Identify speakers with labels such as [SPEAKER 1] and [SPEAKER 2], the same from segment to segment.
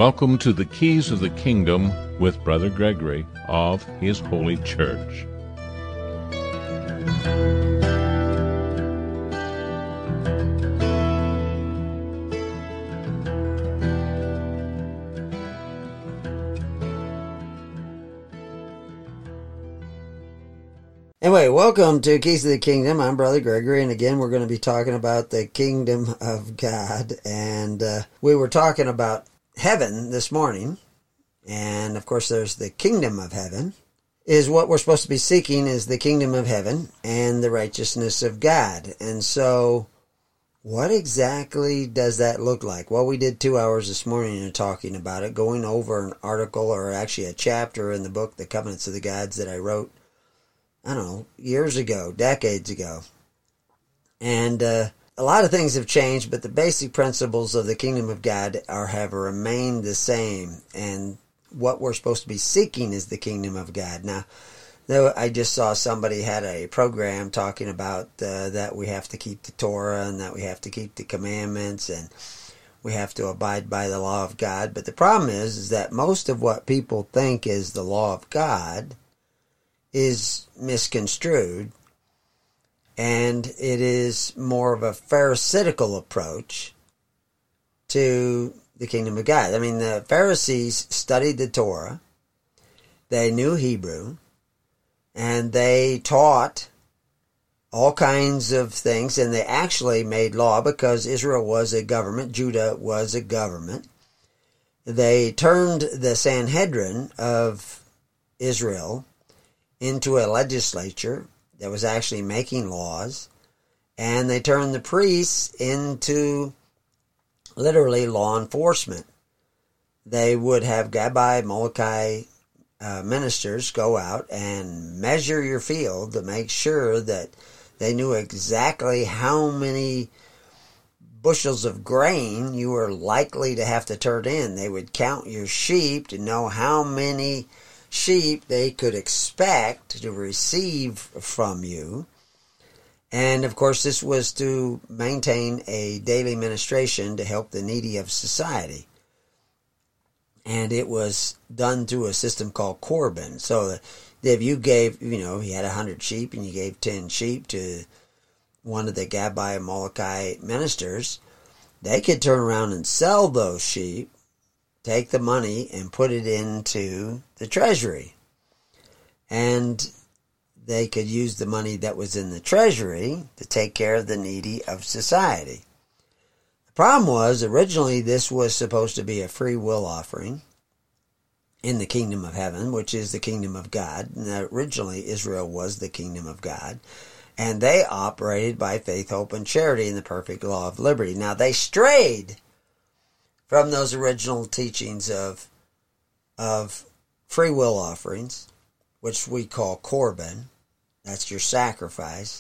[SPEAKER 1] Welcome to the Keys of the Kingdom with Brother Gregory of His Holy Church.
[SPEAKER 2] Anyway, welcome to Keys of the Kingdom. I'm Brother Gregory, and again, we're going to be talking about the Kingdom of God. And we were talking about heaven this morning, and of course, there's the Kingdom of Heaven. Is what we're supposed to be seeking is the Kingdom of Heaven and the righteousness of God. And so, what exactly does that look like? Well, we did 2 hours this morning in talking about it, going over an article, or actually a chapter in the book, The Covenants of the Gods, that I wrote, I don't know, years ago, decades ago. And a lot of things have changed, but the basic principles of the Kingdom of God have remained the same. And what we're supposed to be seeking is the Kingdom of God. Now, though I just saw somebody had a program talking about that we have to keep the Torah and that we have to keep the commandments and we have to abide by the law of God. But the problem is that most of what people think is the law of God is misconstrued, and it is more of a Pharisaical approach to the Kingdom of God. I mean, the Pharisees studied the Torah, they knew Hebrew, and they taught all kinds of things, and they actually made law because Israel was a government, Judah was a government. They turned the Sanhedrin of Israel into a legislature that was actually making laws, and they turned the priests into literally law enforcement. They would have Gabbai, Molokai ministers go out and measure your field to make sure that they knew exactly how many bushels of grain you were likely to have to turn in. They would count your sheep to know how many sheep they could expect to receive from you. And of course, this was to maintain a daily ministration to help the needy of society. And it was done through a system called Corban. So if you gave, you had 100 sheep and you gave 10 sheep to one of the Gabbai and Molokai ministers, they could turn around and sell those sheep, take the money and put it into the treasury. And they could use the money that was in the treasury to take care of the needy of society. The problem was, originally this was supposed to be a free will offering in the Kingdom of Heaven, which is the Kingdom of God. And originally Israel was the Kingdom of God. And they operated by faith, hope, and charity in the perfect law of liberty. Now they strayed from those original teachings of free will offerings, which we call Corban. That's your sacrifice.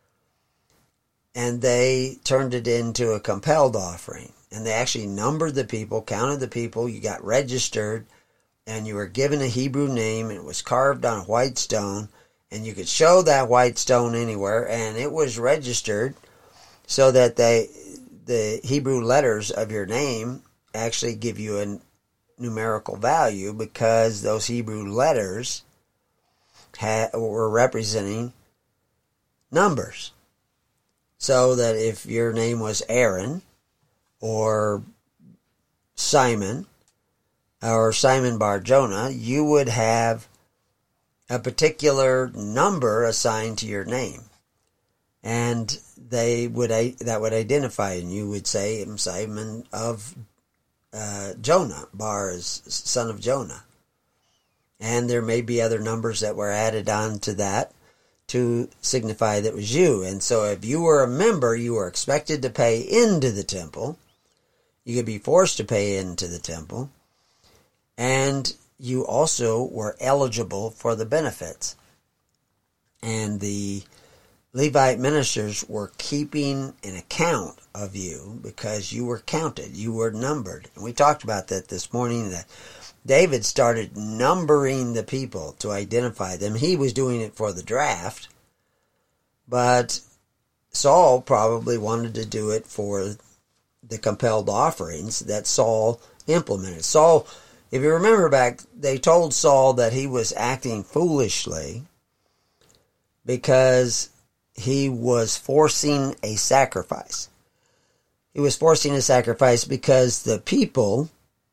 [SPEAKER 2] And they turned it into a compelled offering. And they actually numbered the people, counted the people, you got registered, and you were given a Hebrew name, and it was carved on a white stone, and you could show that white stone anywhere, and it was registered so that the Hebrew letters of your name actually give you a numerical value, because those Hebrew letters were representing numbers. So that if your name was Aaron or Simon or Simon Bar Jonah, you would have a particular number assigned to your name. And that would identify, and you would say, I'm Simon of Jonah. Bar is son of Jonah. And there may be other numbers that were added on to that to signify that it was you. And so if you were a member, you were expected to pay into the temple. You could be forced to pay into the temple. And you also were eligible for the benefits. And the Levite ministers were keeping an account of you because you were counted, you were numbered. And we talked about that this morning, that David started numbering the people to identify them. He was doing it for the draft, but Saul probably wanted to do it for the compelled offerings that Saul implemented. Saul, if you remember back, they told Saul that he was acting foolishly because he was forcing a sacrifice. He was forcing a sacrifice because the people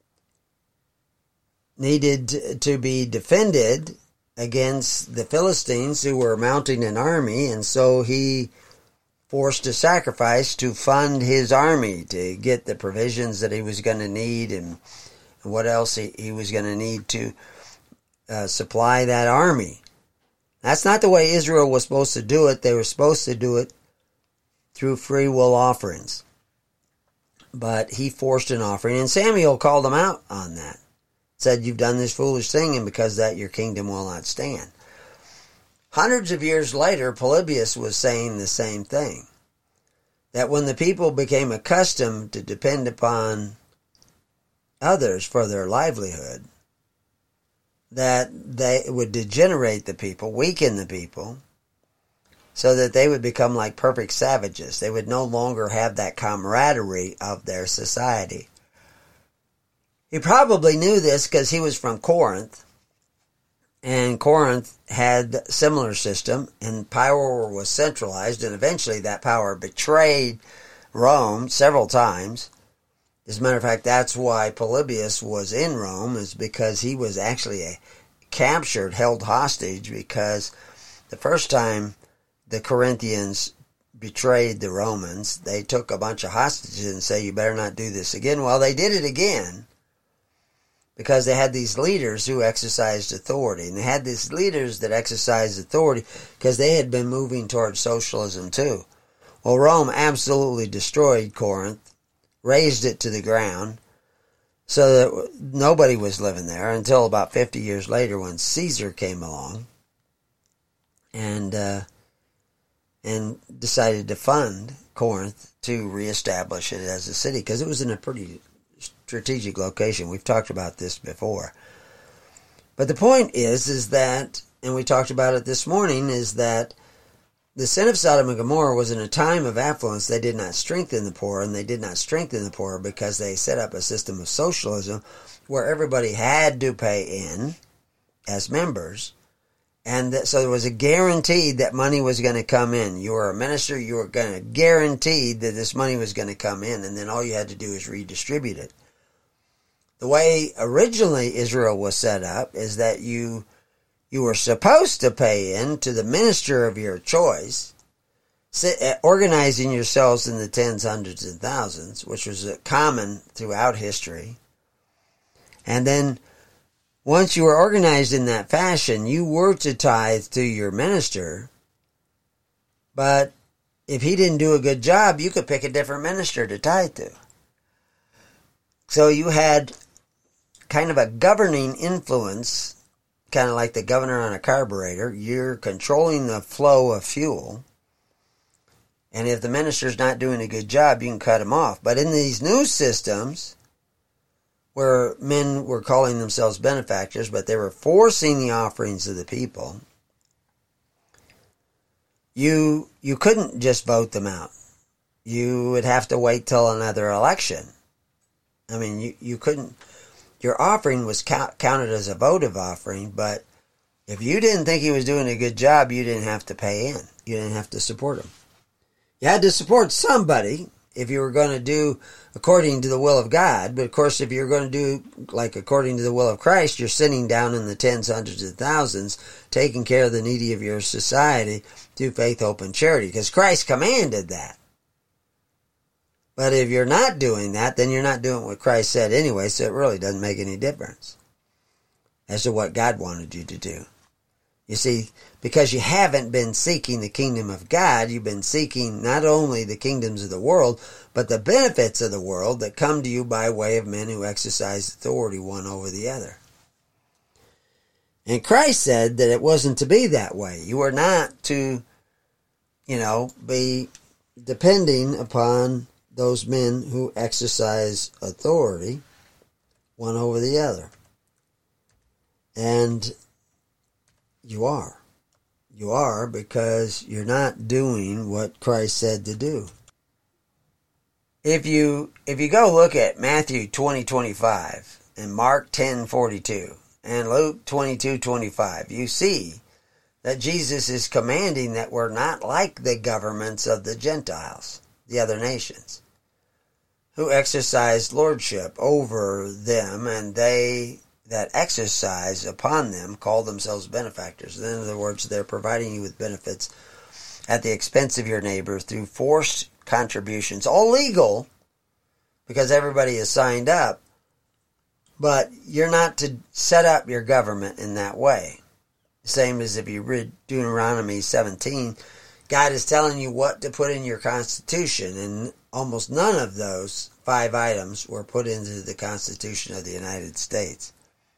[SPEAKER 2] needed to be defended against the Philistines who were mounting an army, and so he forced a sacrifice to fund his army, to get the provisions that he was going to need and what else he was going to need to supply that army. That's not the way Israel was supposed to do it. They were supposed to do it through free will offerings. But he forced an offering, and Samuel called him out on that. Said, you've done this foolish thing, and because of that your kingdom will not stand. Hundreds of years later, Polybius was saying the same thing. That when the people became accustomed to depend upon others for their livelihood, that they would degenerate the people, weaken the people, so that they would become like perfect savages. They would no longer have that camaraderie of their society. He probably knew this because he was from Corinth, and Corinth had a similar system, and power was centralized, and eventually that power betrayed Rome several times. As a matter of fact, that's why Polybius was in Rome, is because he was actually captured, held hostage, because the first time the Corinthians betrayed the Romans, they took a bunch of hostages and said, you better not do this again. Well, they did it again, because they had these leaders who exercised authority. And they had these leaders that exercised authority because they had been moving towards socialism too. Well, Rome absolutely destroyed Corinth, razed it to the ground, so that nobody was living there until about 50 years later when Caesar came along and decided to fund Corinth to reestablish it as a city, because it was in a pretty strategic location. We've talked about this before. But the point is that, and we talked about it this morning, is that the sin of Sodom and Gomorrah was in a time of affluence. They did not strengthen the poor, and they did not strengthen the poor because they set up a system of socialism where everybody had to pay in as members. And so there was a guarantee that money was going to come in. You were a minister, you were going to guarantee that this money was going to come in, and then all you had to do is redistribute it. The way originally Israel was set up is that you were supposed to pay in to the minister of your choice, organizing yourselves in the tens, hundreds, and thousands, which was common throughout history. And then once you were organized in that fashion, you were to tithe to your minister, but if he didn't do a good job, you could pick a different minister to tithe to. So you had kind of a governing influence, kind of like the governor on a carburetor. You're controlling the flow of fuel, and if the minister's not doing a good job, you can cut him off. But in these new systems, where men were calling themselves benefactors, but they were forcing the offerings of the people, you couldn't just vote them out. You would have to wait till another election. I mean, you couldn't. Your offering was counted as a votive offering, but if you didn't think he was doing a good job, you didn't have to pay in. You didn't have to support him. You had to support somebody if you were going to do according to the will of God. But of course, if you're going to do like according to the will of Christ, you're sitting down in the tens, hundreds, and thousands, taking care of the needy of your society through faith, hope, and charity, because Christ commanded that. But if you're not doing that, then you're not doing what Christ said anyway, so it really doesn't make any difference as to what God wanted you to do. You see, because you haven't been seeking the kingdom of God, you've been seeking not only the kingdoms of the world, but the benefits of the world that come to you by way of men who exercise authority one over the other. And Christ said that it wasn't to be that way. You are not to, be depending upon those men who exercise authority one over the other. And you are. You are, because you're not doing what Christ said to do. If you go look at Matthew 20:25 and Mark 10:42 and Luke 22:25, you see that Jesus is commanding that we're not like the governments of the Gentiles, the other nations, who exercise lordship over them, and they that exercise upon them call themselves benefactors. In other words, they're providing you with benefits at the expense of your neighbor through forced contributions, all legal because everybody is signed up, but you're not to set up your government in that way. Same as if you read Deuteronomy 17, God is telling you what to put in your Constitution, and almost none of those 5 items were put into the Constitution of the United States.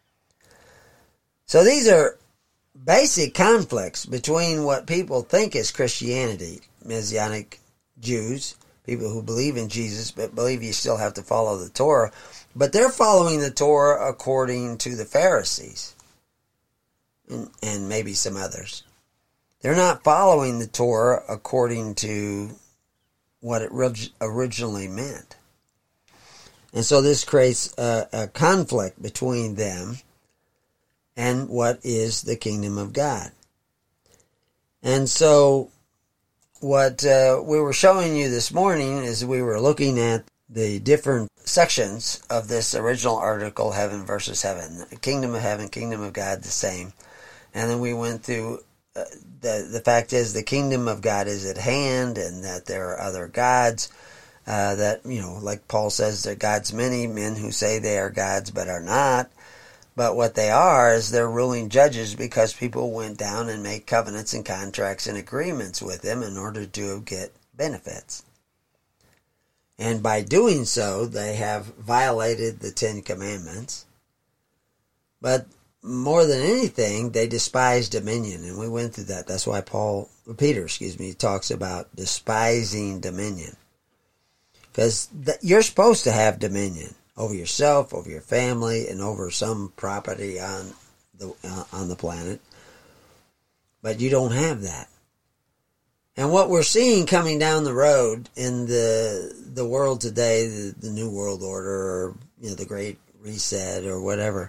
[SPEAKER 2] So these are basic conflicts between what people think is Christianity, Messianic Jews, people who believe in Jesus but believe you still have to follow the Torah, but they're following the Torah according to the Pharisees and maybe some others. They're not following the Torah according to what it originally meant. And so this creates a conflict between them and what is the kingdom of God. And so what we were showing you this morning is we were looking at the different sections of this original article, heaven versus heaven. The kingdom of heaven, kingdom of God, the same. And then we went through the fact is the kingdom of God is at hand, and that there are other gods that, like Paul says, there are gods many, men who say they are gods but are not. But what they are is they're ruling judges because people went down and made covenants and contracts and agreements with them in order to get benefits. And by doing so, they have violated the 10 Commandments. But more than anything, they despise dominion. And we went through that. That's why Peter talks about despising dominion. Because you're supposed to have dominion over yourself, over your family, and over some property on the planet. But you don't have that. And what we're seeing coming down the road in the world today, the New World Order, or the Great Reset, or whatever,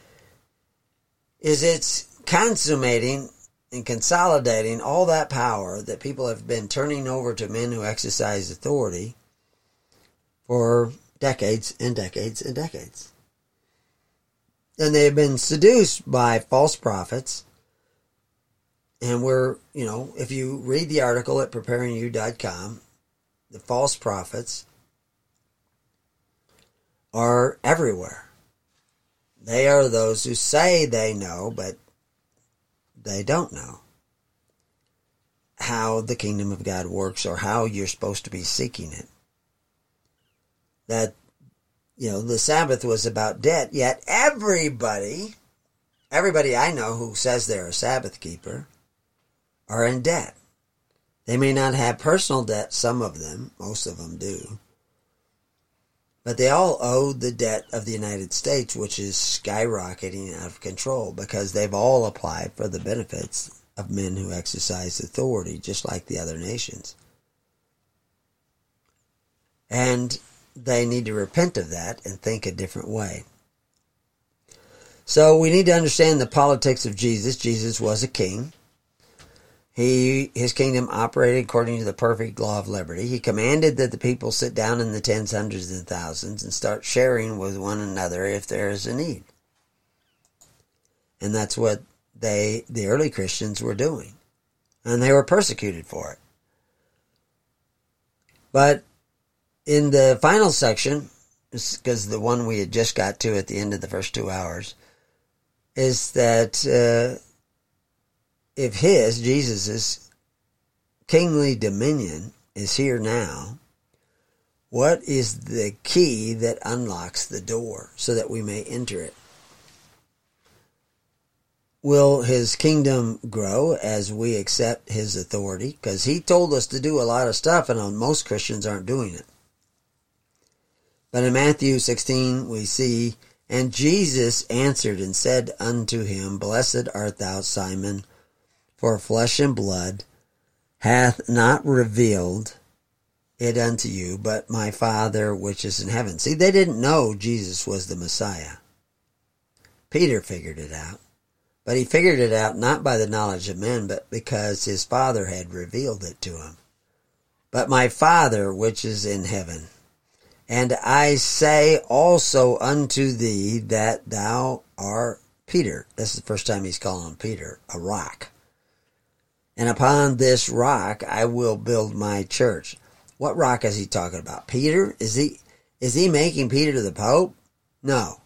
[SPEAKER 2] is it's consummating and consolidating all that power that people have been turning over to men who exercise authority for decades and decades and decades. And they have been seduced by false prophets. And if you read the article at preparingyou.com, the false prophets are everywhere. They are those who say they know, but they don't know how the kingdom of God works or how you're supposed to be seeking it. That, the Sabbath was about debt, yet everybody I know who says they're a Sabbath keeper are in debt. They may not have personal debt, some of them, most of them do. But they all owe the debt of the United States, which is skyrocketing out of control because they've all applied for the benefits of men who exercise authority, just like the other nations. And they need to repent of that and think a different way. So we need to understand the politics of Jesus. Jesus was a king. His kingdom operated according to the perfect law of liberty. He commanded that the people sit down in the tens, hundreds, and thousands and start sharing with one another if there is a need. And that's what the early Christians were doing. And they were persecuted for it. But in the final section, because the one we had just got to at the end of the first 2 hours, is that if Jesus' kingly dominion is here now, what is the key that unlocks the door so that we may enter it? Will his kingdom grow as we accept his authority? Because he told us to do a lot of stuff, and most Christians aren't doing it. But in Matthew 16 we see, "And Jesus answered and said unto him, Blessed art thou, Simon, for flesh and blood hath not revealed it unto you, but my Father which is in heaven. See, they didn't know Jesus was the Messiah. Peter figured it out. But he figured it out not by the knowledge of men, but because his Father had revealed it to him. But my Father which is in heaven. And I say also unto thee that thou art Peter. This is the first time he's calling Peter a rock. And upon this rock I will build my church. What rock is he talking about? Peter? Is he making Peter the Pope? No.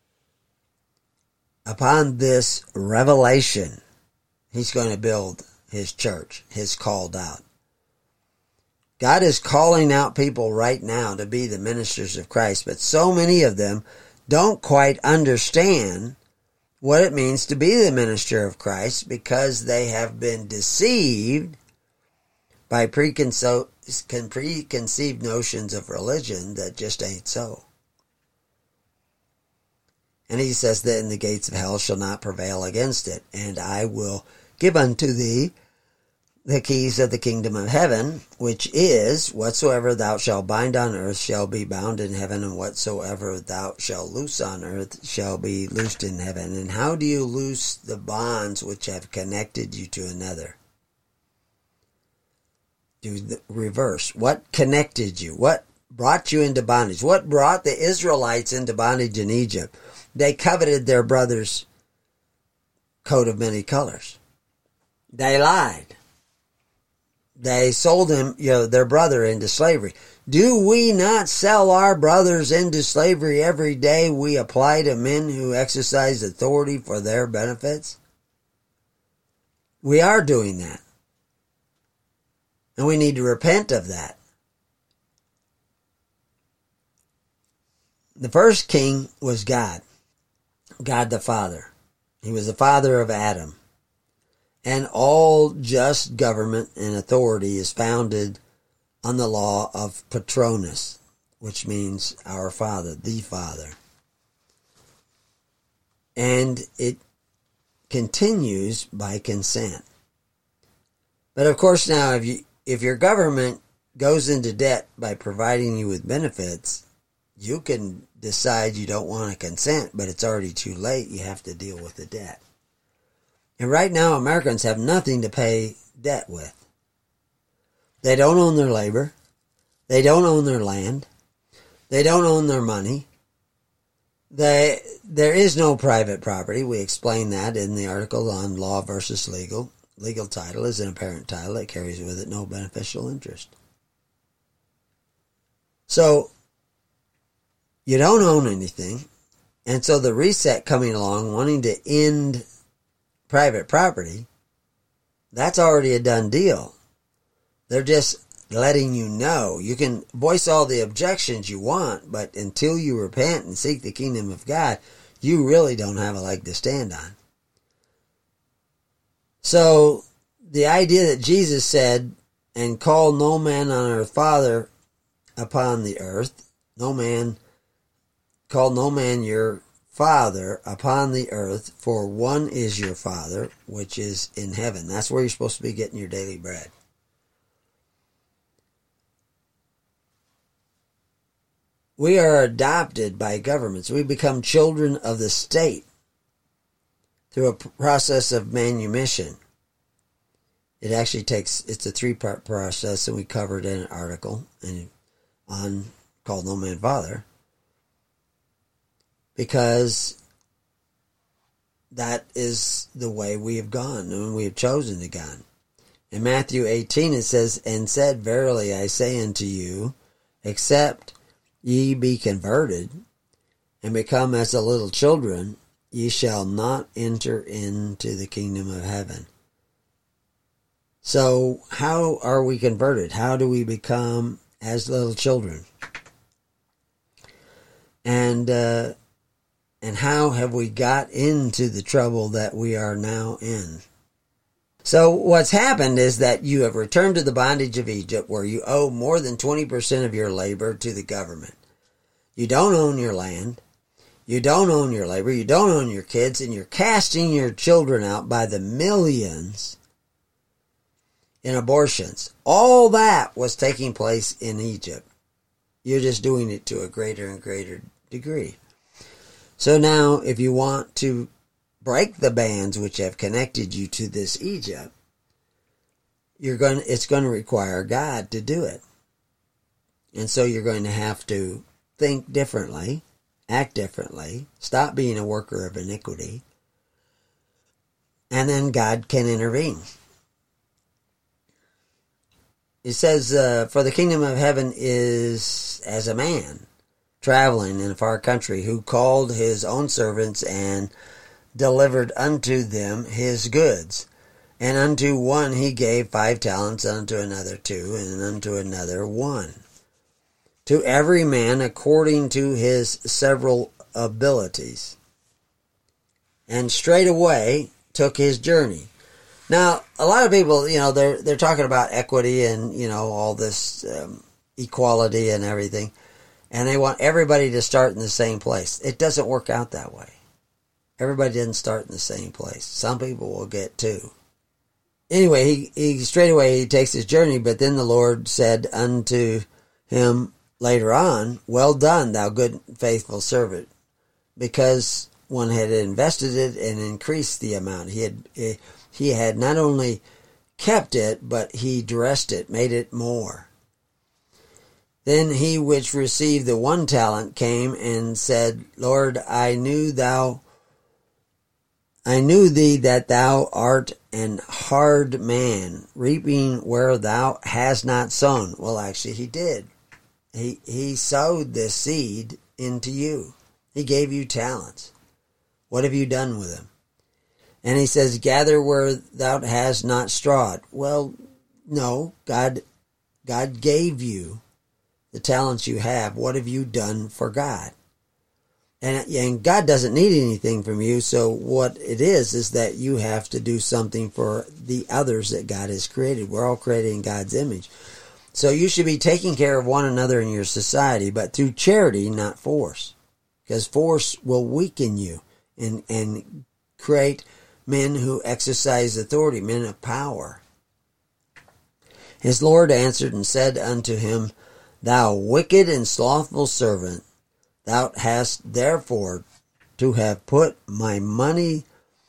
[SPEAKER 2] Upon this revelation, he's going to build his church, his called out. God is calling out people right now to be the ministers of Christ, but so many of them don't quite understand what it means to be the minister of Christ because they have been deceived by preconceived notions of religion that just ain't so. And he says that in the gates of hell shall not prevail against it. And I will give unto thee the keys of the kingdom of heaven, which is, whatsoever thou shalt bind on earth shall be bound in heaven, and whatsoever thou shalt loose on earth shall be loosed in heaven. And how do you loose the bonds which have connected you to another? Do the reverse. What connected you? What brought you into bondage? What brought the Israelites into bondage in Egypt? They coveted their brother's coat of many colors. They lied. They sold him, their brother into slavery. Do we not sell our brothers into slavery every day we apply to men who exercise authority for their benefits? We are doing that. And we need to repent of that. The first king was God. God the Father. He was the father of Adam. And all just government and authority is founded on the law of Patronus, which means our Father, the Father. And it continues by consent. But of course now, if your government goes into debt by providing you with benefits, you can decide you don't want to consent, but it's already too late. You have to deal with the debt. And right now, Americans have nothing to pay debt with. They don't own their labor. They don't own their land. They don't own their money. There is no private property. We explain that in the article on law versus legal. Legal title is an apparent title that carries with it no beneficial interest. So, you don't own anything. And so the reset coming along, wanting to end private property, that's already a done deal. They're just letting you know. You can voice all the objections you want, but until you repent and seek the kingdom of God, you really don't have a leg to stand on. So, the idea that Jesus said, and call no man on earth father upon the earth, call no man your Father upon the earth, for one is your Father, which is in heaven. That's where you're supposed to be getting your daily bread. We are adopted by governments. We become children of the state through a process of manumission. It actually it's a 3-part process, and we covered in an article on called No Man Father. Because that is the way we have gone, and we have chosen to go. In Matthew 18 it says, and said, verily I say unto you, except ye be converted, and become as the little children, ye shall not enter into the kingdom of heaven. So, how are we converted? How do we become as little children? And how have we got into the trouble that we are now in? So what's happened is that you have returned to the bondage of Egypt, where you owe more than 20% of your labor to the government. You don't own your land. You don't own your labor. You don't own your kids. And you're casting your children out by the millions in abortions. All that was taking place in Egypt. You're just doing it to a greater and greater degree. So now, if you want to break the bands which have connected you to this Egypt, it's going to require God to do it. And so you're going to have to think differently, act differently, stop being a worker of iniquity, and then God can intervene. It says, for the kingdom of heaven is as a man traveling in a far country, who called his own servants and delivered unto them his goods. And unto one he gave 5 talents, unto another 2, and unto another 1. To every man according to his several abilities. And straightway took his journey. Now, a lot of people, they're talking about equity and, all this equality and everything. And they want everybody to start in the same place. It doesn't work out that way. Everybody didn't start in the same place. Some people will get 2. Anyway, he straightaway he takes his journey, but then the Lord said unto him later on, well done, thou good and faithful servant, because one had invested it and increased the amount. He had not only kept it, but he dressed it, made it more. Then he which received the 1 talent came and said, Lord, I knew thee that thou art an hard man, reaping where thou hast not sown. Well, actually, he did. He sowed the seed into you. He gave you talents. What have you done with them? And he says, gather where thou hast not strawed. Well, no, God gave you the talents you have. What have you done for God? And God doesn't need anything from you, so what it is that you have to do something for the others that God has created. We're all created in God's image. So you should be taking care of one another in your society, but through charity, not force. Because force will weaken you and create men who exercise authority, men of power. His Lord answered and said unto him, Thou wicked and slothful servant, thou hast therefore to have put my money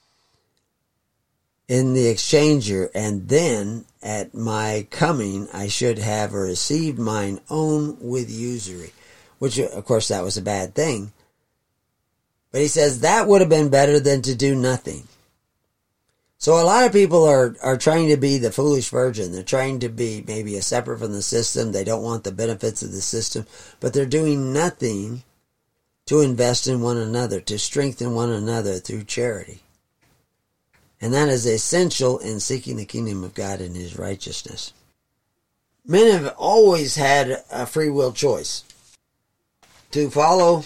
[SPEAKER 2] in the exchanger, and then at my coming I should have received mine own with usury. Which, of course, that was a bad thing. But he says that would have been better than to do nothing. So a lot of people are trying to be the foolish virgin. They're trying to be maybe a separate from the system. They don't want the benefits of the system. But they're doing nothing to invest in one another, to strengthen one another through charity. And that is essential in seeking the kingdom of God and his righteousness. Men have always had a free will choice to follow,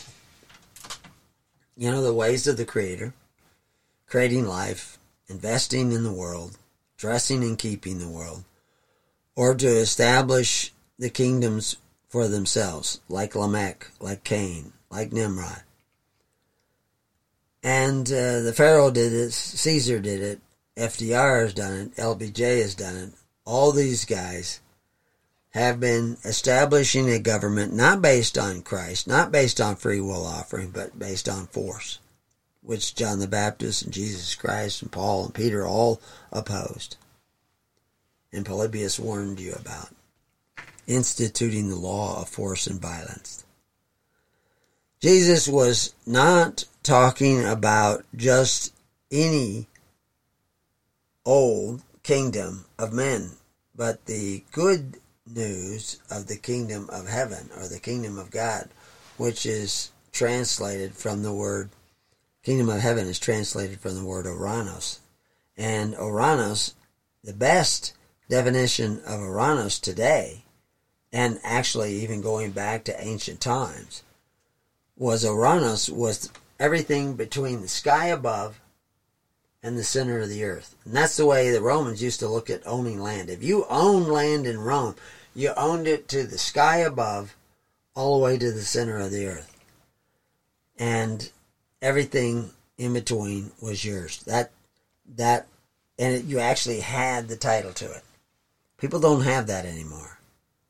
[SPEAKER 2] the ways of the Creator, creating life, investing in the world, dressing and keeping the world, or to establish the kingdoms for themselves, like Lamech, like Cain, like Nimrod. And the Pharaoh did it, Caesar did it, FDR has done it, LBJ has done it. All these guys have been establishing a government not based on Christ, not based on free will offering, but based on force, which John the Baptist and Jesus Christ and Paul and Peter all opposed. And Polybius warned you about instituting the law of force and violence. Jesus was not talking about just any old kingdom of men, but the good news of the kingdom of heaven, or the kingdom of God, which is translated from the word, kingdom of heaven is translated from the word Oranos. And Oranos, the best definition of Oranos today, and actually even going back to ancient times, was Oranos was everything between the sky above and the center of the earth. And that's the way the Romans used to look at owning land. If you owned land in Rome, you owned it to the sky above all the way to the center of the earth. And everything in between was yours. You actually had the title to it. People don't have that anymore.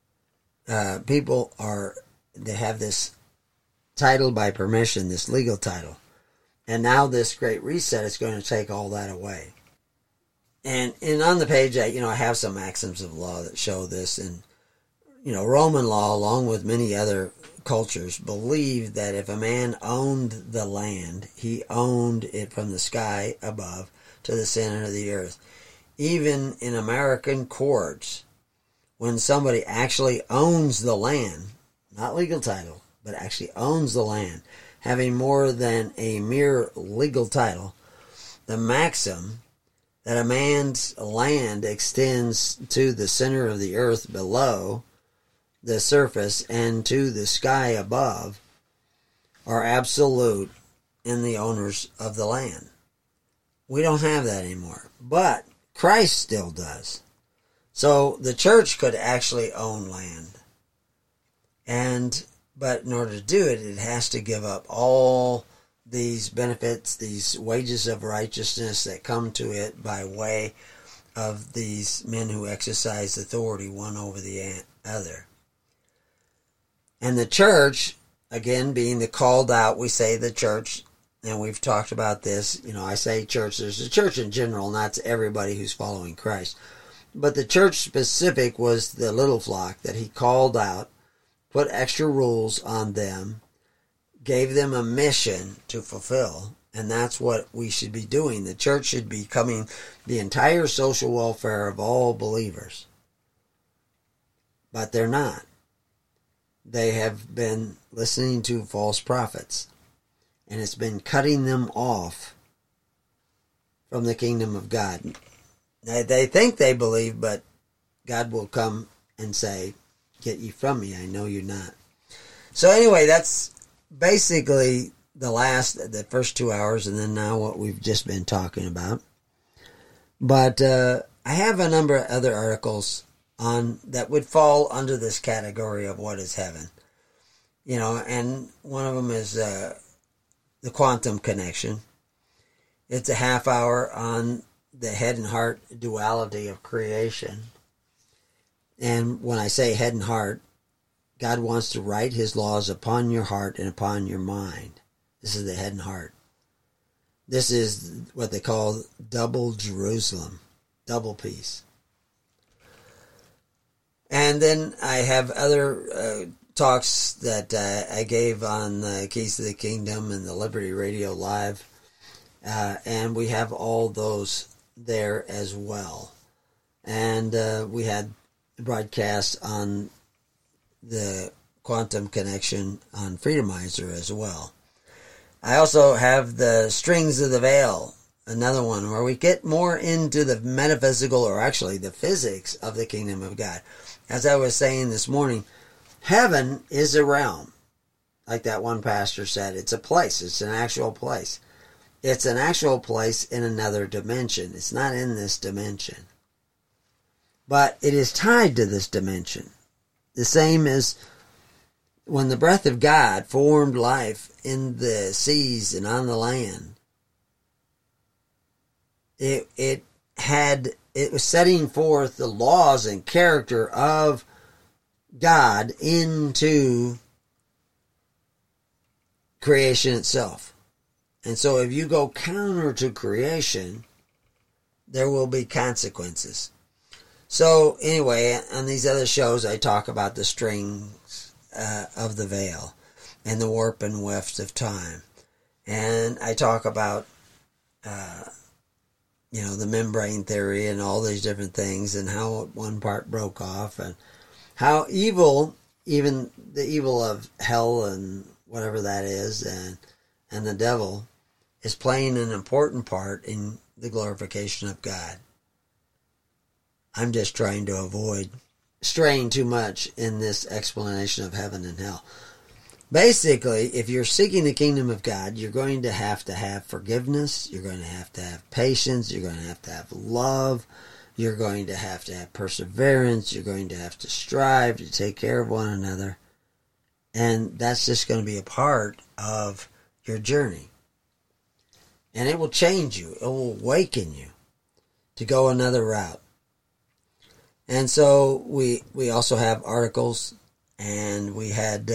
[SPEAKER 2] They have this title by permission, this legal title. And now this Great Reset is going to take all that away. And on the page, I have some maxims of law that show this. And, Roman law, along with many other cultures, believed that if a man owned the land, he owned it from the sky above to the center of the earth. Even in American courts, when somebody actually owns the land, not legal title, but actually owns the land, having more than a mere legal title, the maxim that a man's land extends to the center of the earth below the surface and to the sky above are absolute in the owners of the land. We don't have that anymore, but Christ still does. So the church could actually own land. But in order to do it, it has to give up all these benefits, these wages of righteousness that come to it by way of these men who exercise authority one over the other. And the church, again, being the called out, we say the church, and we've talked about this, I say church, there's a church in general, not to everybody who's following Christ. But the church specific was the little flock that he called out, put extra rules on them, gave them a mission to fulfill, and that's what we should be doing. The church should be becoming the entire social welfare of all believers. But they're not. They have been listening to false prophets, and it's been cutting them off from the kingdom of God. They think they believe, but God will come and say, "Get ye from me, I know you're not." So anyway, that's basically the first 2 hours, and then now what we've just been talking about. But I have a number of other articles on that would fall under this category of what is heaven. And one of them is the quantum connection. It's a half hour on the head and heart duality of creation. And when I say head and heart, God wants to write his laws upon your heart and upon your mind. This is the head and heart. This is what they call double Jerusalem, double peace. And then I have other talks that I gave on the Keys to the Kingdom and the Liberty Radio Live. And we have all those there as well. And we had broadcasts on the quantum connection on Freedomizer as well. I also have the Strings of the Veil, another one where we get more into the metaphysical, or actually the physics of the kingdom of God. As I was saying this morning, heaven is a realm. Like that one pastor said, it's a place. It's an actual place. It's an actual place in another dimension. It's not in this dimension. But it is tied to this dimension. The same as when the breath of God formed life in the seas and on the land. It was setting forth the laws and character of God into creation itself. And so if you go counter to creation, there will be consequences. So anyway, on these other shows, I talk about the strings of the veil and the warp and weft of time. And I talk about, the membrane theory and all these different things and how one part broke off and how evil, even the evil of hell and whatever that is, and the devil is playing an important part in the glorification of God. I'm just trying to avoid straying too much in this explanation of heaven and hell. Basically, if you're seeking the kingdom of God, you're going to have forgiveness, you're going to have patience, you're going to have love, you're going to have perseverance, you're going to have to strive to take care of one another. And that's just going to be a part of your journey. And it will change you. It will awaken you to go another route. And so we also have articles, and we had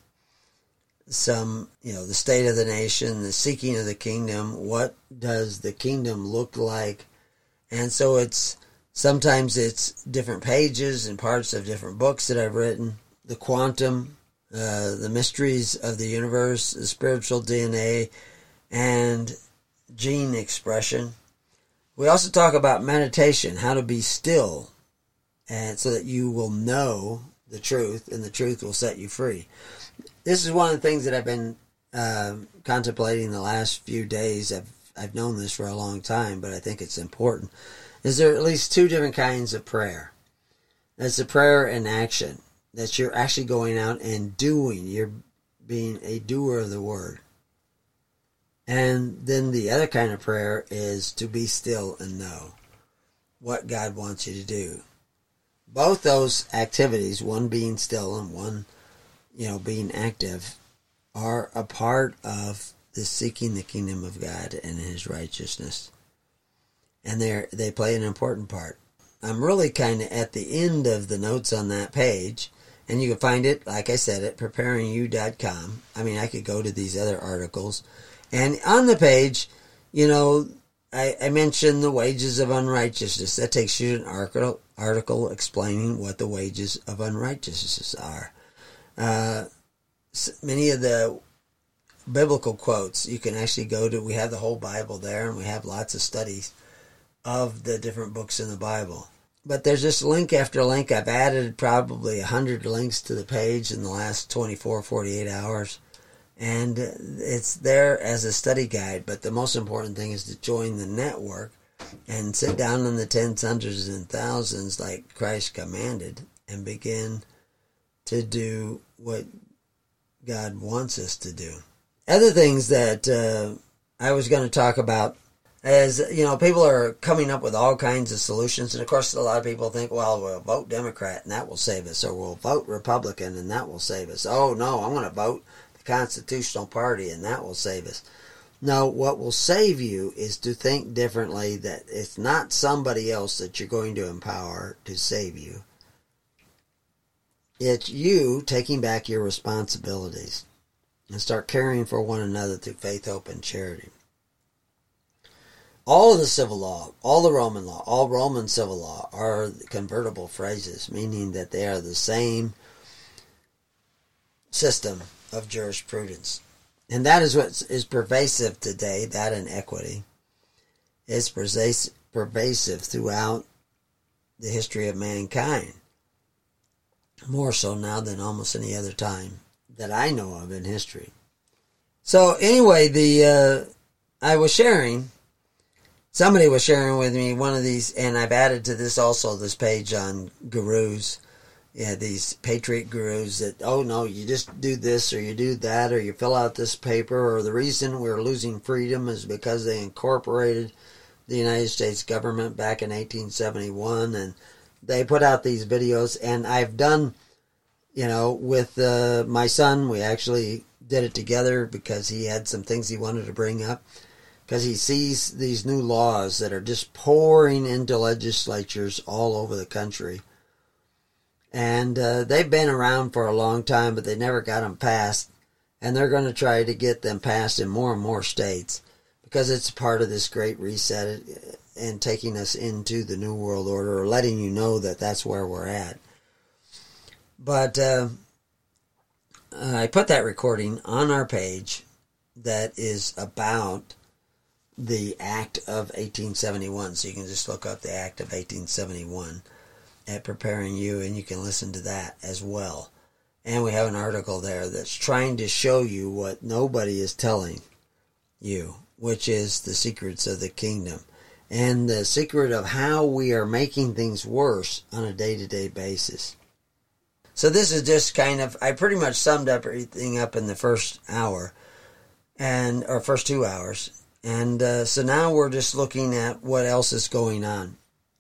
[SPEAKER 2] some, the state of the nation, the seeking of the kingdom. What does the kingdom look like? And so sometimes it's different pages and parts of different books that I've written. The quantum, the mysteries of the universe, the spiritual DNA, and gene expression. We also talk about meditation, how to be still, and so that you will know the truth, and the truth will set you free. This is one of the things that I've been contemplating the last few days. I've known this for a long time, but I think it's important. Is there at least two different kinds of prayer? That's the prayer in action, that you're actually going out and doing. You're being a doer of the word. And then the other kind of prayer is to be still and know what God wants you to do. Both those activities, one being still and one, being active, are a part of the seeking the kingdom of God and His righteousness. And they play an important part. I'm really kind of at the end of the notes on that page, and you can find it, like I said, at preparingyou.com. I mean, I could go to these other articles. And on the page, I mentioned the wages of unrighteousness. That takes you to an article explaining what the wages of unrighteousness are. Many of the biblical quotes, you can actually go to. We have the whole Bible there, and we have lots of studies of the different books in the Bible. But there's just link after link. I've added probably 100 links to the page in the last 24, 48 hours. And it's there as a study guide. But the most important thing is to join the network and sit down in the tens, hundreds, and thousands like Christ commanded and begin to do what God wants us to do. Other things that I was going to talk about is, people are coming up with all kinds of solutions. And, of course, a lot of people think, well, we'll vote Democrat and that will save us. Or we'll vote Republican and that will save us. Oh, no, I'm going to vote the Constitutional Party and that will save us. No, what will save you is to think differently, that it's not somebody else that you're going to empower to save you. It's you taking back your responsibilities and start caring for one another through faith, hope, and charity. All of the civil law, all the Roman law, all Roman civil law are convertible phrases, meaning that they are the same system of jurisprudence. And that is what is pervasive today, that inequity is pervasive throughout the history of mankind. More so now than almost any other time that I know of in history. So anyway, somebody was sharing with me one of these, and I've added to this also this page on gurus. Yeah, these patriot gurus that, oh no, you just do this or you do that or you fill out this paper, or the reason we're losing freedom is because they incorporated the United States government back in 1871, and they put out these videos. And I've done, with my son, we actually did it together because he had some things he wanted to bring up, because he sees these new laws that are just pouring into legislatures all over the country. And they've been around for a long time, but they never got them passed. And they're going to try to get them passed in more and more states, because it's part of this great reset and taking us into the New World Order, or letting you know that that's where we're at. But I put that recording on our page that is about the Act of 1871. So you can just look up the Act of 1871 at Preparing You, and you can listen to that as well. And we have an article there that's trying to show you what nobody is telling you, which is the secrets of the kingdom and the secret of how we are making things worse on a day-to-day basis. So this is just kind of, I pretty much summed up everything up in the first hour, or first 2 hours. And so now we're just looking at what else is going on.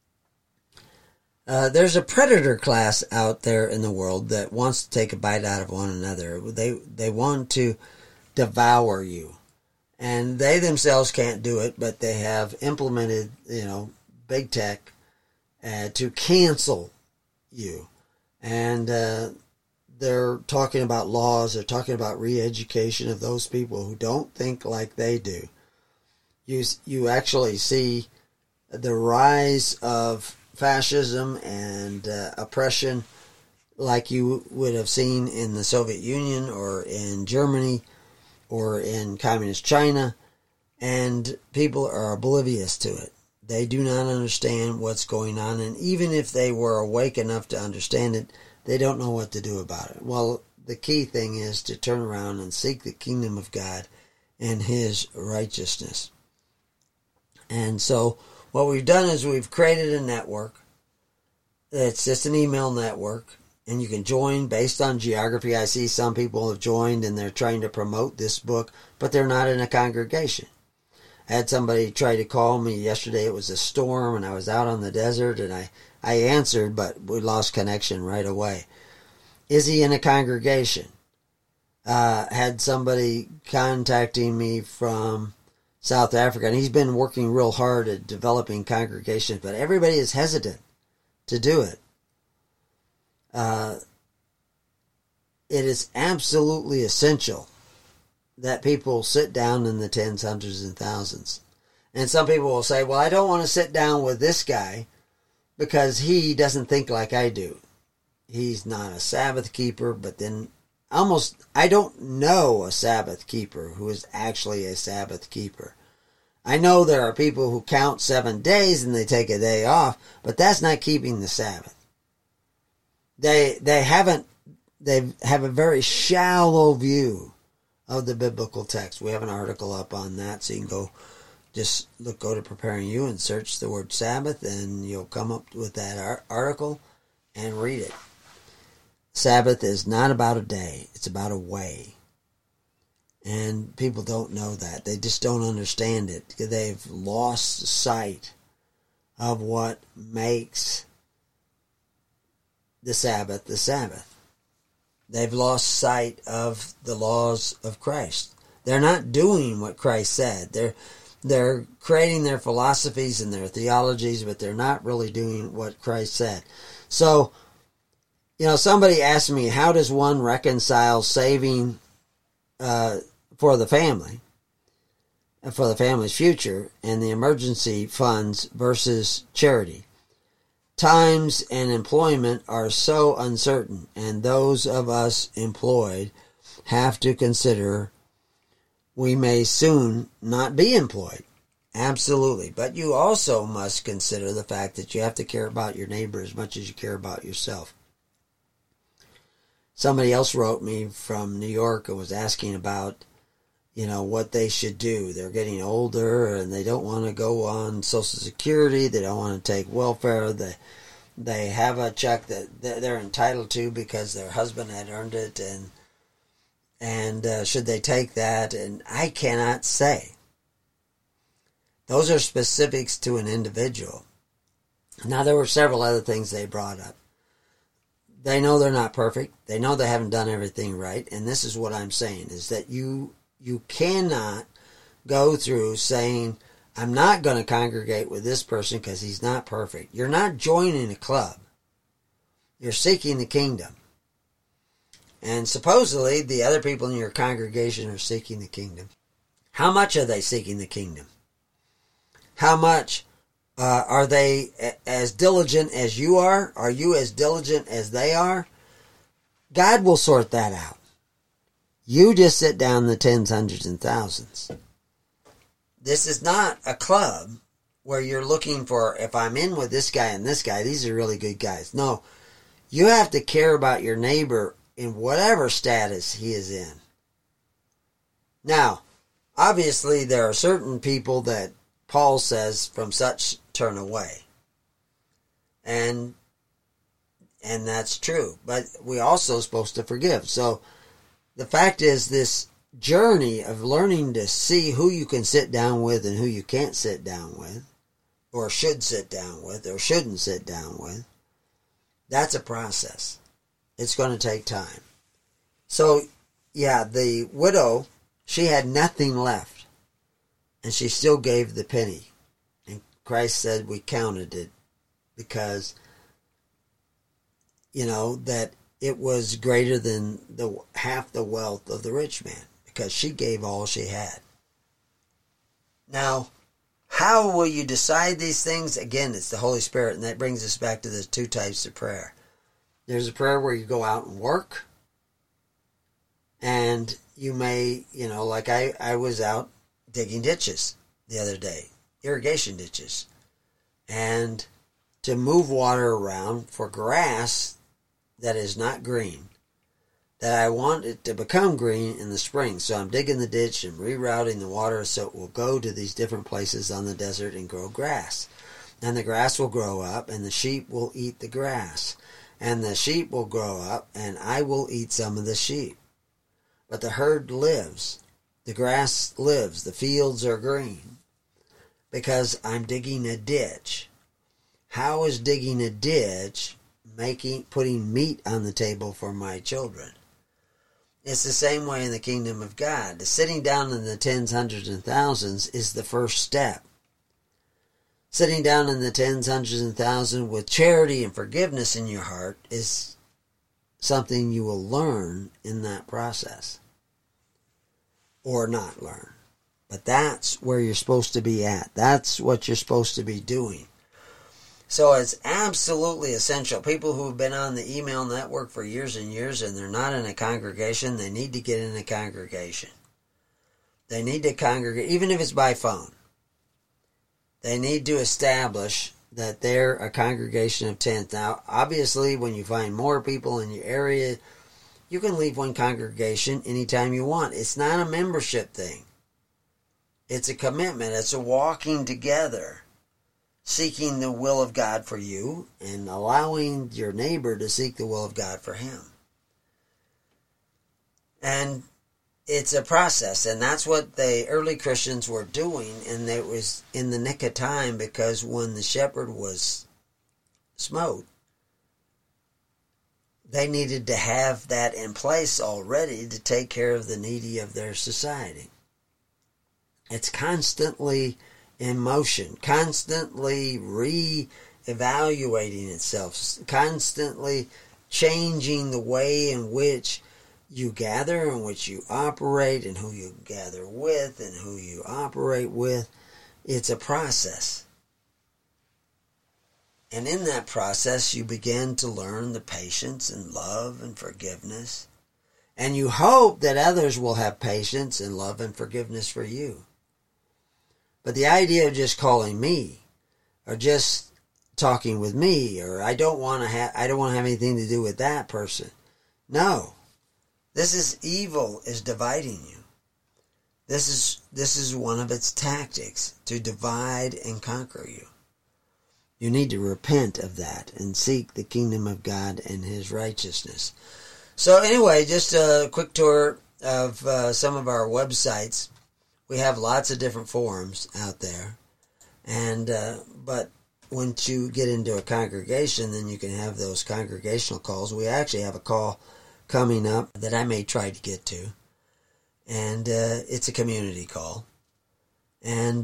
[SPEAKER 2] There's a predator class out there in the world that wants to take a bite out of one another. They want to devour you. And they themselves can't do it, but they have implemented, big tech to cancel you. And they're talking about laws. They're talking about re-education of those people who don't think like they do. You actually see the rise of fascism and oppression like you would have seen in the Soviet Union or in Germany or in communist China, and people are oblivious to it. They do not understand what's going on, and even if they were awake enough to understand it, they don't know what to do about it. Well, the key thing is to turn around and seek the kingdom of God and His righteousness. And so what we've done is we've created a network. It's just an email network, and you can join based on geography. I see some people have joined and they're trying to promote this book, but they're not in a congregation. I had somebody try to call me yesterday. It was a storm and I was out on the desert, and I answered, but we lost connection right away. Is he in a congregation? Had somebody contacting me from South Africa, and he's been working real hard at developing congregations, but everybody is hesitant to do it. It is absolutely essential that people sit down in the tens, hundreds, and thousands. And some people will say, well, I don't want to sit down with this guy because he doesn't think like I do. He's not a Sabbath keeper, but then I don't know a Sabbath keeper who is actually a Sabbath keeper. I know there are people who count 7 days and they take a day off, but that's not keeping the Sabbath. They have a very shallow view of the biblical text. We have an article up on that, so you can go to Preparing You and search the word Sabbath, and you'll come up with that article and read it. Sabbath is not about a day, it's about a way. And people don't know that. They just don't understand it. They've lost sight of what makes the Sabbath the Sabbath. They've lost sight of the laws of Christ. They're not doing what Christ said. They're creating their philosophies and their theologies, but they're not really doing what Christ said. So, somebody asked me, how does one reconcile saving for the family, for the family's future, and the emergency funds versus charity? Times and employment are so uncertain, and those of us employed have to consider we may soon not be employed. Absolutely. But you also must consider the fact that you have to care about your neighbor as much as you care about yourself. Somebody else wrote me from New York and was asking about, what they should do. They're getting older and they don't want to go on Social Security. They don't want to take welfare. They have a check that they're entitled to because their husband had earned it, and should they take that? And I cannot say. Those are specifics to an individual. Now, there were several other things they brought up. They know they're not perfect. They know they haven't done everything right. And this is what I'm saying, is that you cannot go through saying, I'm not going to congregate with this person because he's not perfect. You're not joining a club. You're seeking the kingdom. And supposedly the other people in your congregation are seeking the kingdom. How much are they seeking the kingdom? How much are they as diligent as you are? Are you as diligent as they are? God will sort that out. You just sit down in the tens, hundreds, and thousands. This is not a club where you're looking for, if I'm in with this guy and this guy, these are really good guys. No, you have to care about your neighbor in whatever status he is in. Now, obviously there are certain people that Paul says from such turn away. And that's true. But we're also supposed to forgive. So the fact is, this journey of learning to see who you can sit down with and who you can't sit down with, or should sit down with, or shouldn't sit down with, that's a process. It's going to take time. So, yeah, the widow, she had nothing left, and she still gave the penny. And Christ said we counted it because that it was greater than half the wealth of the rich man, because she gave all she had. Now, how will you decide these things? Again, it's the Holy Spirit, and that brings us back to the two types of prayer. There's a prayer where you go out and work, and you may, like I was out digging ditches the other day, irrigation ditches, and to move water around for grass that is not green, that I want it to become green in the spring. So I'm digging the ditch and rerouting the water so it will go to these different places on the desert and grow grass. And the grass will grow up, and the sheep will eat the grass. And the sheep will grow up, and I will eat some of the sheep. But the herd lives. The grass lives. The fields are green. Because I'm digging a ditch. How is digging a ditch putting meat on the table for my children? It's the same way in the kingdom of God. The sitting down in the tens, hundreds, and thousands is the first step. Sitting down in the tens, hundreds, and thousands with charity and forgiveness in your heart is something you will learn in that process. Or not learn. But that's where you're supposed to be at. That's what you're supposed to be doing. So it's absolutely essential. People who have been on the email network for years and years and they're not in a congregation, they need to get in a congregation. They need to congregate, even if it's by phone. They need to establish that they're a congregation of 10. Now, obviously, when you find more people in your area, you can leave one congregation anytime you want. It's not a membership thing. It's a commitment. It's a walking together, seeking the will of God for you and allowing your neighbor to seek the will of God for him. And it's a process, and that's what the early Christians were doing, and it was in the nick of time, because when the shepherd was smote, they needed to have that in place already to take care of the needy of their society. It's constantly in motion, constantly re-evaluating itself, constantly changing the way in which you gather, in which you operate, and who you gather with, and who you operate with. It's a process. And in that process, you begin to learn the patience and love and forgiveness. And you hope that others will have patience and love and forgiveness for you. But the idea of just calling me, or just talking with me, or I don't want to have anything to do with that person. No. This is evil, is dividing you. This is one of its tactics, to divide and conquer you. You need to repent of that and seek the kingdom of God and his righteousness. So anyway, just a quick tour of some of our websites. We have lots of different forums out there. And but once you get into a congregation, then you can have those congregational calls. We actually have a call coming up that I may try to get to. And it's a community call. And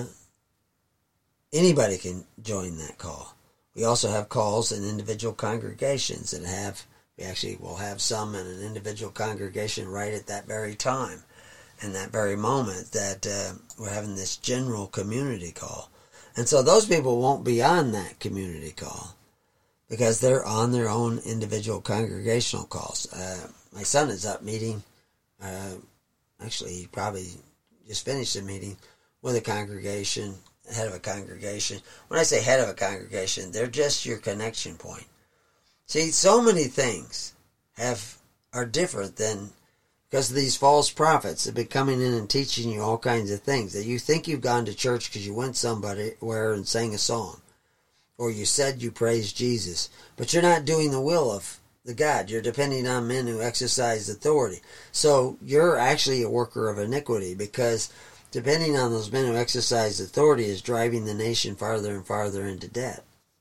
[SPEAKER 2] anybody can join that call. We also have calls in individual congregations that we actually will have some in an individual congregation right at that very time, in that very moment that we're having this general community call. And so those people won't be on that community call because they're on their own individual congregational calls. My son is up meeting, actually he probably just finished a meeting with a congregation, head of a congregation. When I say head of a congregation, they're just your connection point. See, so many things are different than, because of these false prophets have been coming in and teaching you all kinds of things, that you think you've gone to church because you went somewhere and sang a song, or you said you praised Jesus, but you're not doing the will of the God. You're depending on men who exercise authority. So you're actually a worker of iniquity, because depending on those men who exercise authority is driving the nation farther and farther into debt.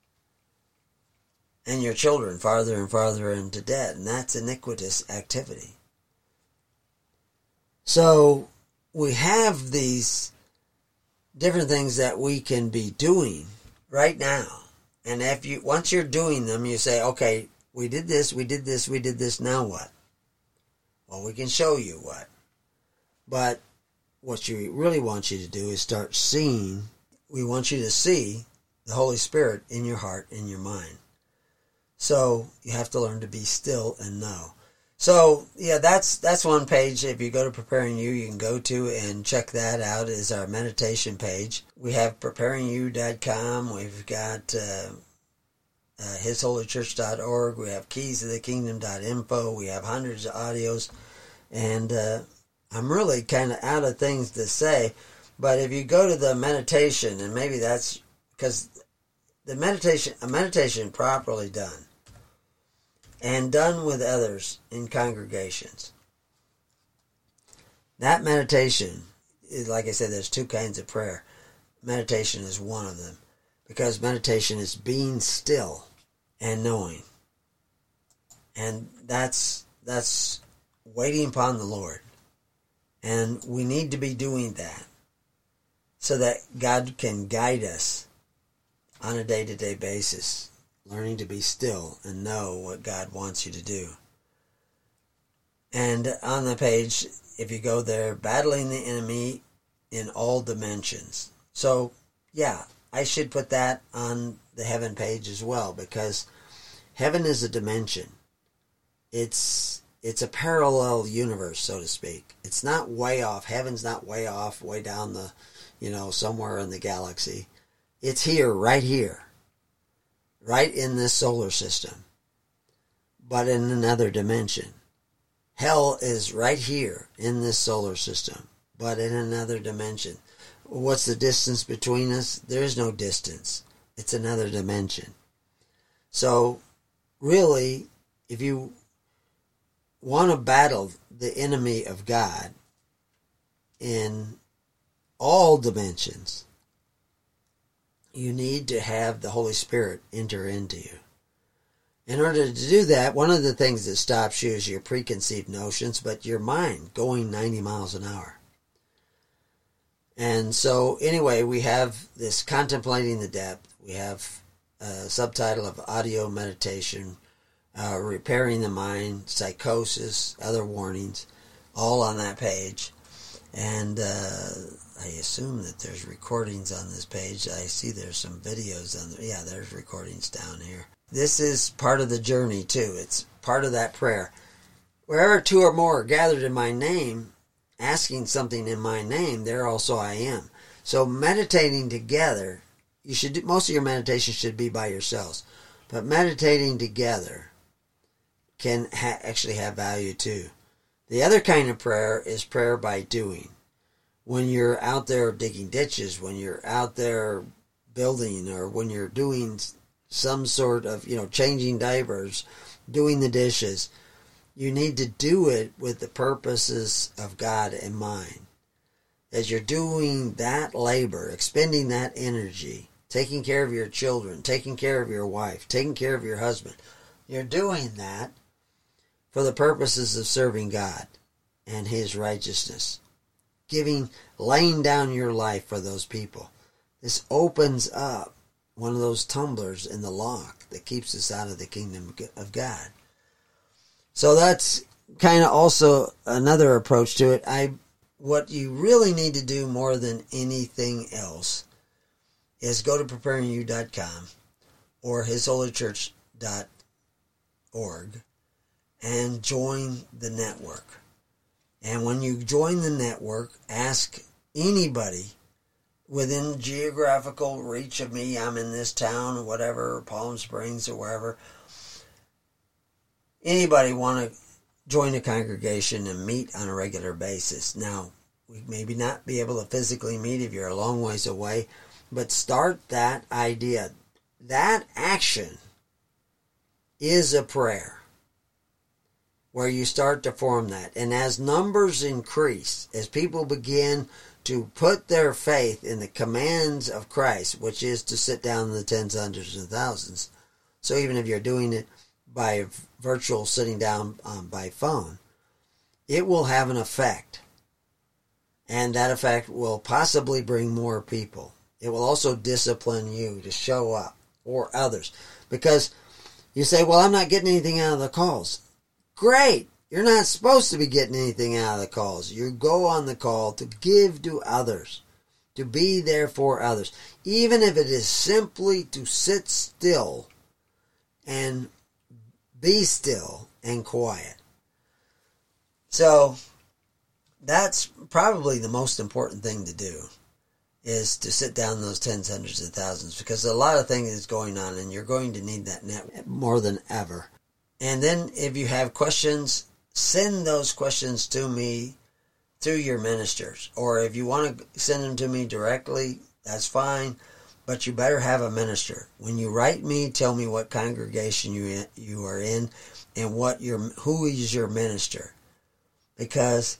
[SPEAKER 2] And your children farther and farther into debt. And that's iniquitous activity. So we have these different things that we can be doing right now. And once you're doing them, you say, okay, we did this, we did this, we did this, now what? Well, we can show you what. But what we really want you to do is start seeing. We want you to see the Holy Spirit in your heart, in your mind. So you have to learn to be still and know. So, yeah, that's one page. If you go to Preparing You, you can go to and check that out. Is our meditation page. We have preparingyou.com. We've got hisholychurch.org. We have keysofthekingdom.info. We have hundreds of audios. And I'm really kind of out of things to say. But if you go to the meditation, and maybe that's because a meditation properly done, and done with others in congregations. That meditation is, like I said, there's two kinds of prayer. Meditation is one of them. Because meditation is being still and knowing. And that's waiting upon the Lord. And we need to be doing that so that God can guide us on a day-to-day basis. Learning to be still and know what God wants you to do. And on the page, if you go there, battling the enemy in all dimensions. So, yeah, I should put that on the heaven page as well, because heaven is a dimension. It's a parallel universe, so to speak. It's not way off. Heaven's not way off, way down the, somewhere in the galaxy. It's here, right in this solar system, but in another dimension. Hell is right here in this solar system, but in another dimension. What's the distance between us? There's no distance. It's another dimension. So, really, if you want to battle the enemy of God in all dimensions, you need to have the Holy Spirit enter into you. In order to do that, one of the things that stops you is your preconceived notions, but your mind going 90 miles an hour. And so, anyway, we have this Contemplating the Depth. We have a subtitle of Audio Meditation, Repairing the Mind, Psychosis, Other Warnings, all on that page. And I assume that there's recordings on this page. I see there's some videos on there. Yeah, there's recordings down here. This is part of the journey, too. It's part of that prayer. Wherever two or more are gathered in my name, asking something in my name, there also I am. So meditating together, most of your meditation should be by yourselves. But meditating together can actually have value, too. The other kind of prayer is prayer by doing. When you're out there digging ditches, when you're out there building, or when you're doing some sort of, changing diapers, doing the dishes, you need to do it with the purposes of God in mind. As you're doing that labor, expending that energy, taking care of your children, taking care of your wife, taking care of your husband, you're doing that for the purposes of serving God and His righteousness. Laying down your life for those people. This opens up one of those tumblers in the lock that keeps us out of the kingdom of God. So that's kind of also another approach to it. What you really need to do more than anything else is go to preparingyou.com or hisholychurch.org and join the network. And when you join the network, ask anybody within geographical reach of me. I'm in this town or whatever, Palm Springs or wherever. Anybody want to join a congregation and meet on a regular basis. Now, we maybe not be able to physically meet if you're a long ways away, but start that idea. That action is a prayer, where you start to form that. And as numbers increase, as people begin to put their faith in the commands of Christ, which is to sit down in the tens, hundreds, and thousands. So even if you're doing it by virtual sitting down by phone, it will have an effect. And that effect will possibly bring more people. It will also discipline you to show up for others. Because You say, well, I'm not getting anything out of the calls. Great. You're not supposed to be getting anything out of the calls. You go on the call to give to others, to be there for others, even if it is simply to sit still and be still and quiet. So that's probably the most important thing to do, is to sit down those tens, hundreds of thousands, because a lot of things is going on, and you're going to need that network more than ever. And then if you have questions, send those questions to me through your ministers. Or if you want to send them to me directly, that's fine, but you better have a minister. When you write me, tell me what congregation you are in and who is your minister. Because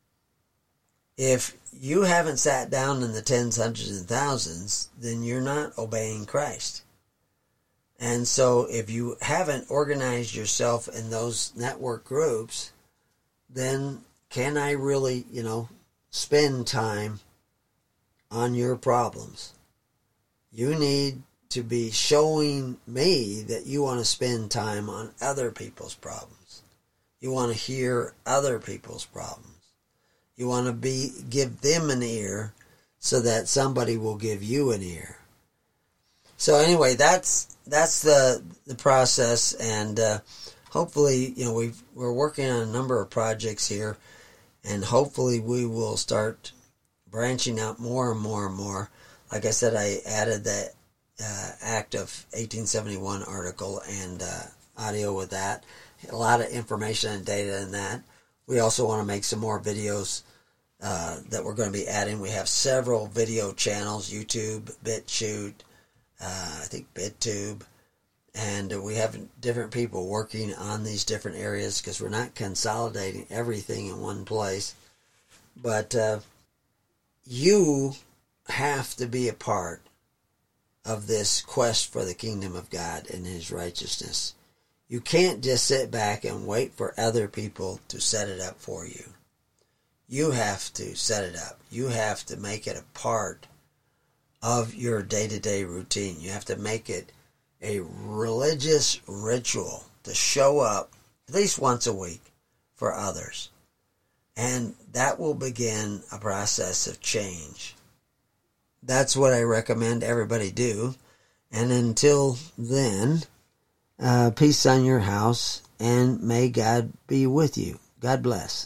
[SPEAKER 2] if you haven't sat down in the tens, hundreds, and thousands, then you're not obeying Christ. And so if you haven't organized yourself in those network groups, then can I really, spend time on your problems? You need to be showing me that you want to spend time on other people's problems. You want to hear other people's problems. You want to give them an ear so that somebody will give you an ear. So anyway, that's the process, and hopefully, we're working on a number of projects here, and hopefully we will start branching out more and more and more. Like I said, I added that Act of 1871 article and audio with that. A lot of information and data in that. We also want to make some more videos that we're going to be adding. We have several video channels: YouTube, BitChute, I think BitTube, and we have different people working on these different areas because we're not consolidating everything in one place. But you have to be a part of this quest for the kingdom of God and His righteousness. You can't just sit back and wait for other people to set it up for you. You have to set it up. You have to make it a part of your day-to-day routine. You have to make it a religious ritual to show up at least once a week for others. And that will begin a process of change. That's what I recommend everybody do. And until then, peace on your house, and may God be with you. God bless.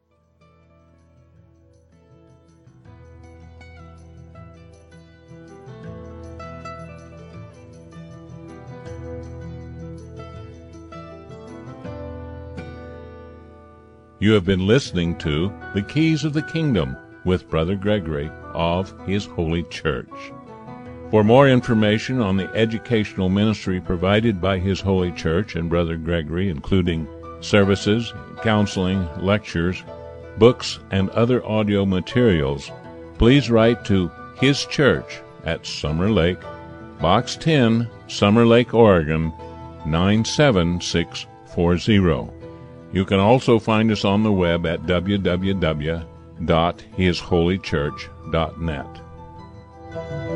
[SPEAKER 1] You have been listening to The Keys of the Kingdom with Brother Gregory of His Holy Church. For more information on the educational ministry provided by His Holy Church and Brother Gregory, including services, counseling, lectures, books, and other audio materials, please write to His Church at Summer Lake, Box 10, Summer Lake, Oregon, 97640. You can also find us on the web at www.hisholychurch.net.